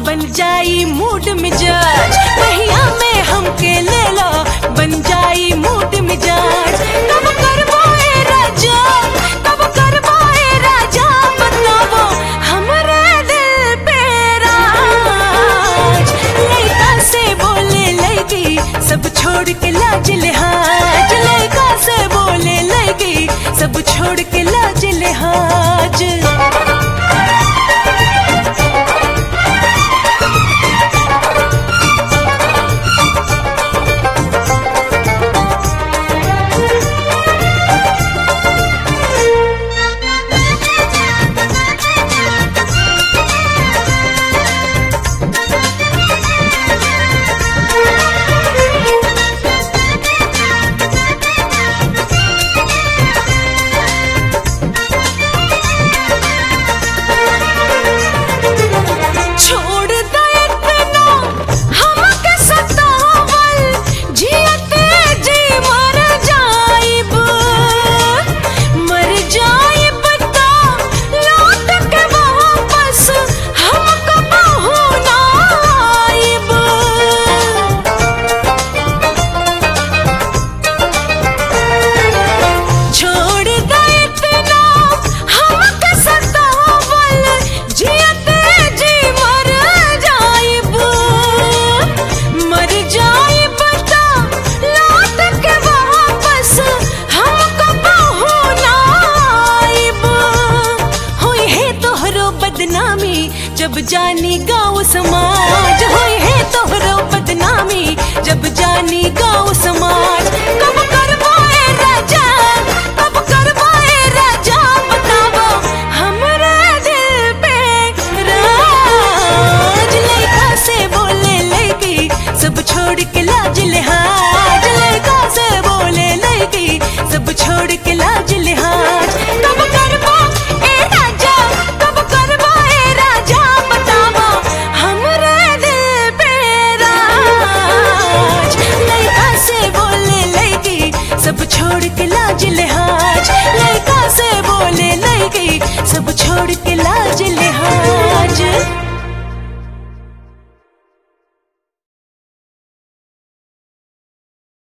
बन जाई मूड मिजाज, पहिया में हमके ले लो बन जाई मूड मिजाज। कब करवाए राजा, कब करवाए राजा, बतावो हमरे दिल पे राज। लइका से बोले लइकी सब छोड़ के लाज लिहाज, लइका से बोले लइकी सब छोड़ के लाज लिहाज। जब जानी गाँव समाज, होई है तोहरो बदनामी जब जानी गाँव समाज। कब करवाए राजा, कब करवाए राजा, बतावो हमरे दिल पे राज। लइका से बोले लइकी सब छोड़ के लाज लिहाज, लइका से बोले लइकी सब छोड़ के लाज लिहाज। कब करवाए राजा, कब करवाए राजा, बतावो हमरे दिल पे राज। लइका से बोले लइकी सब छोड़ के लाज लिहाज, लइका से बोले लइकी सब छोड़ के लाज।